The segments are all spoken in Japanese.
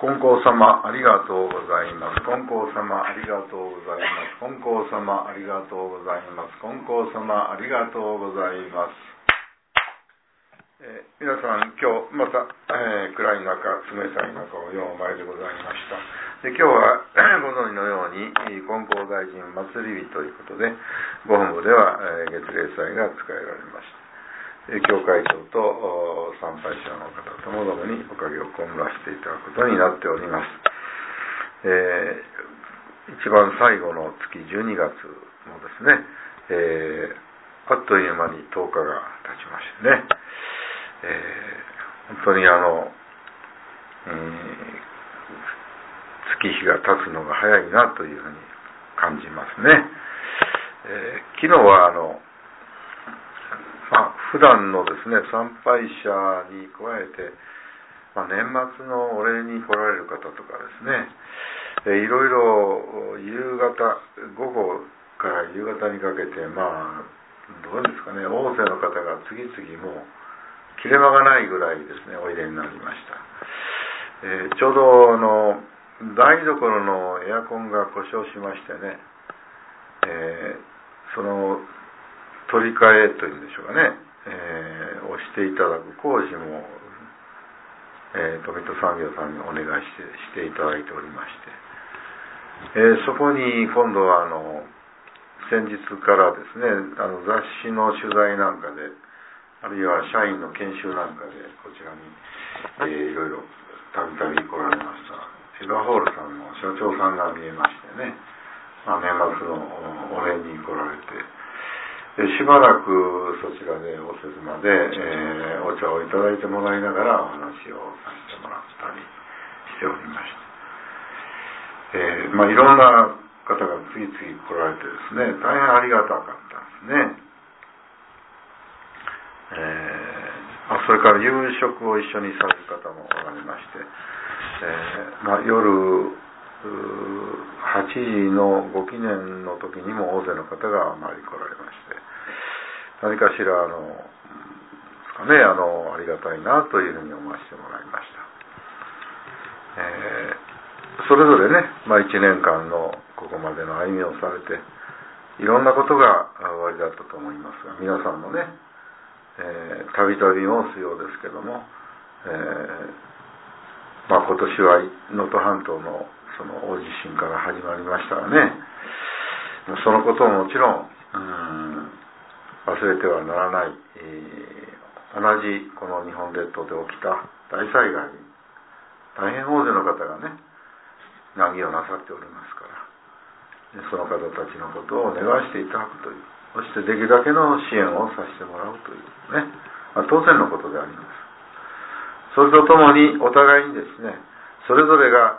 金光様ありがとうございます。金光様ありがとうございます。金光様ありがとうございます。金光様ありがとうございます。皆さん今日また、暗い中冷たい中を4枚でございました。で今日はご存知のように金光大臣祭り日ということでご本部では、月例祭が使えられました。教会長と参拝者の方ともどもにおかげを被らせていただくことになっております。一番最後の月12月のですね、あっという間に10日が経ちましてね、本当に月日が経つのが早いなというふうに感じますね。昨日は普段のですね参拝者に加えて、年末のお礼に来られる方とかですね、いろいろ夕方午後から夕方にかけてどうですかね、大勢の方が次々もう切れ間がないぐらいですねおいでになりました。ちょうど台所のエアコンが故障しましてね、その取り替えというんでしょうかね、をしていただく工事も、富戸産業さんにお願いしていただいておりまして、そこに今度は先日からですね雑誌の取材なんかであるいは社員の研修なんかでこちらに、いろいろたびたび来られましたエバホールさんの社長さんが見えましてね、年末のお礼に来られて、しばらくそちらでお節まで、お茶をいただいてもらいながらお話をさせてもらったりしておりました。いろんな方が次々来られてですね、大変ありがたかったですね。それから夕食を一緒にされる方もおられまして、夜8時のご記念の時にも大勢の方が参り来られまして、何かしらありがたいなというふうに思わせてもらいました。それぞれね、1年間のここまでの歩みをされていろんなことがおありだったと思いますが、皆さんもね、たびたび申すようですけども、今年は能登半島のその大地震から始まりましたがね、そのことももちろん、忘れてはならない、同じこの日本列島で起きた大災害に大変大勢の方がね難儀をなさっておりますから、その方たちのことを願わしていただくという、そしてできるだけの支援をさせてもらうというね、当然のことであります。それとともにお互いにですね、それぞれが、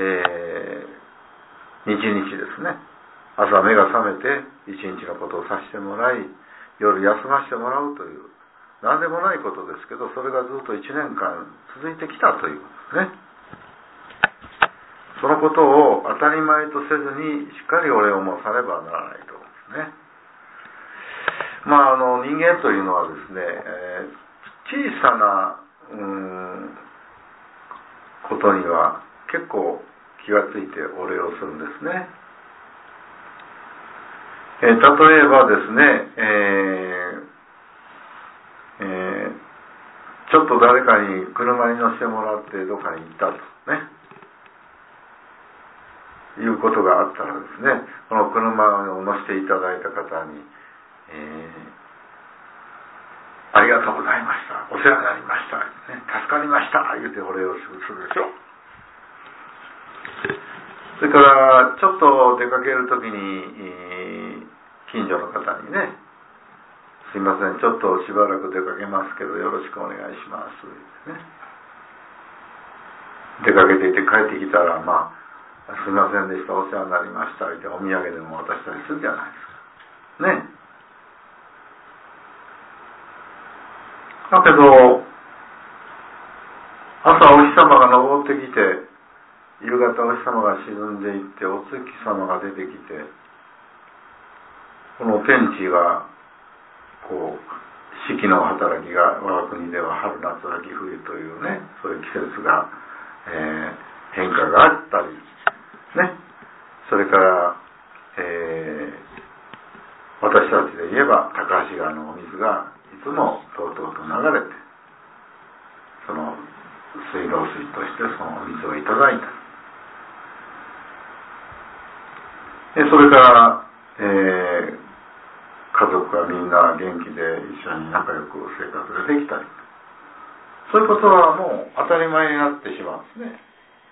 日々ですね、朝目が覚めて一日のことをさせてもらい、夜休ませてもらうという何でもないことですけど、それがずっと1年間続いてきたということですね。そのことを当たり前とせずにしっかりお礼を申さねばならないと思うんですね。人間というのはですね、小さなことには結構気がついてお礼をするんですね。例えばですね、ちょっと誰かに車に乗せてもらってどっかに行ったとねいうことがあったらですね、この車を乗せていただいた方に、ありがとうございました、お世話になりました、ね、助かりました言うてお礼をするでしょ。それからちょっと出かけるときに、近所の方にね、すいませんちょっとしばらく出かけますけどよろしくお願いします、ね、出かけていて帰ってきたらすいませんでした、お世話になりましたってお土産でも渡したりするじゃないですかね。だけど朝お日様が昇ってきて、夕方お日様が沈んでいってお月様が出てきて、この天地がこう四季の働きが我が国では春夏秋冬というね、そういう季節が、 変化があったりね、それから、私たちで言えば高橋川のお水がいつもとうとうと流れて、その水道水としてそのお水をいただいた。でそれから、家族がみんな元気で一緒に仲良く生活ができたり、そういうことはもう当たり前になってしまうんですね。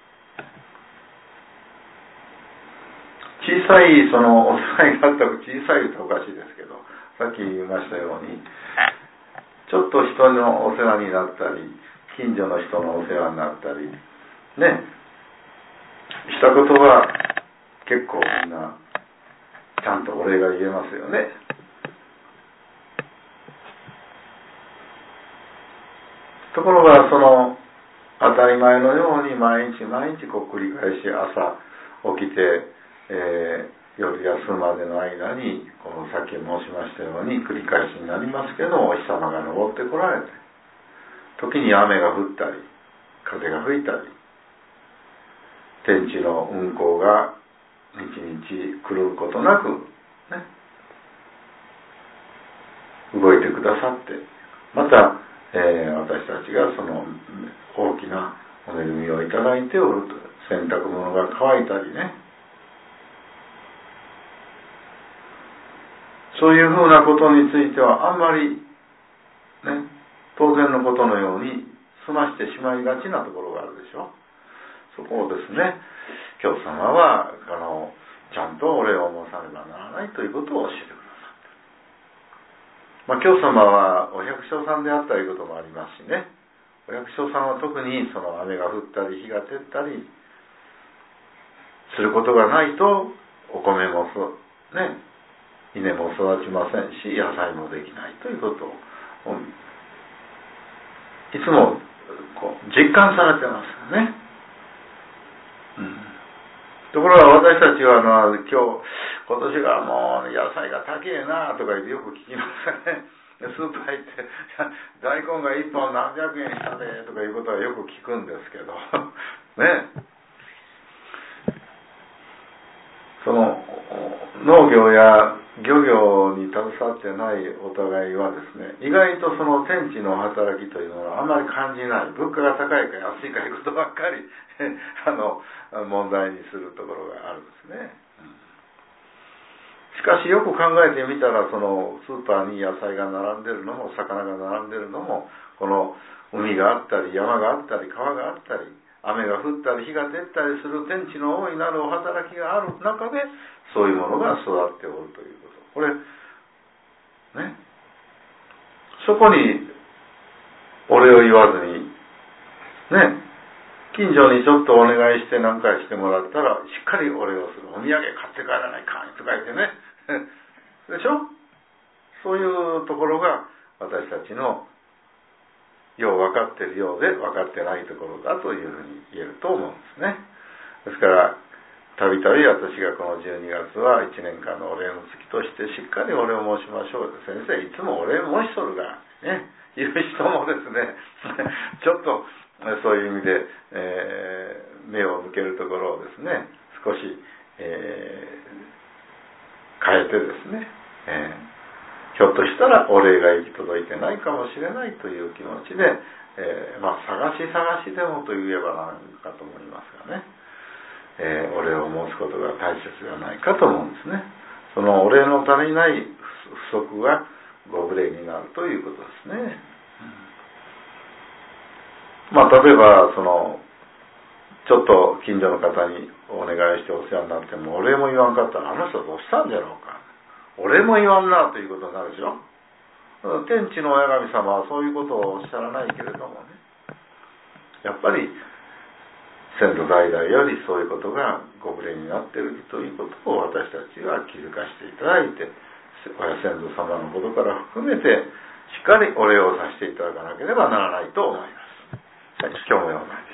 小さいそのお世話になった小さいとおかしいですけど、さっき言いましたように、ちょっと人のお世話になったり、近所の人のお世話になったりねしたことは結構みんなちゃんとお礼が言えますよね。ところがその当たり前のように毎日毎日こう繰り返し朝起きて、夜休むまでの間にこのさっき申しましたように繰り返しになりますけど、お日様が昇ってこられて、時に雨が降ったり風が吹いたり、天地の運行が日々狂うことなくね動いてくださって、また、私たちがその大きなお恵みをいただいておると、洗濯物が乾いたりね、そういうふうなことについてはあんまりね当然のことのように済ましてしまいがちなところがあるでしょ。そこをですね、教様はちゃんとお礼を申さねばならないということを教えてくださった。教様はお百姓さんであったりこともありますしね、お百姓さんは特にその雨が降ったり日が照ったりすることがないと、お米もね稲も育ちませんし、野菜もできないということをいつもこう実感されてますよね。ところが私たちは今年がもう野菜が高えなとか言ってよく聞きますね。スーパー行って大根が1本何百円したでとかいうことはよく聞くんですけどね、その農業や漁業に携わってないお互いはですね、意外とその天地の働きというのはあんまり感じない、物価が高いか安いかいうことばっかり問題にするところがあるんですね。しかしよく考えてみたら、そのスーパーに野菜が並んでるのも魚が並んでるのも、この海があったり山があったり川があったり雨が降ったり日が照ったりする天地の大いなるお働きがある中で、そういうものが育っておるということ、これね、そこにお礼を言わずにね、近所にちょっとお願いして何回してもらったらしっかりお礼をする、お土産買って帰らないかとか言ってねでしょ。そういうところが私たちのよう分かっているようで分かってないところだというふうに言えると思うんですね。ですからたびたび私がこの12月は1年間のお礼の月としてしっかりお礼を申しましょう。先生いつもお礼申しとるがね、いう人もですねちょっとそういう意味で、目を向けるところをですね少し、変えてですね、ひょっとしたらお礼が行き届いてないかもしれないという気持ちで、探しでもと言えば何かと思いますがね、お礼を申すことが大切ではないかと思うんですね。そのお礼の足りない不足がご無礼になるということですね。例えばちょっと近所の方にお願いしてお世話になってもお礼も言わんかったら、あの人どうしたんじゃろうか、お礼も言わんなということになるでしょ。天地の親神様はそういうことをおっしゃらないけれどもね、やっぱり先祖代々よりそういうことがご無礼になっているということを私たちは気づかせていただいて、親先祖様のことから含めてしっかりお礼をさせていただかなければならないと思います。今日もような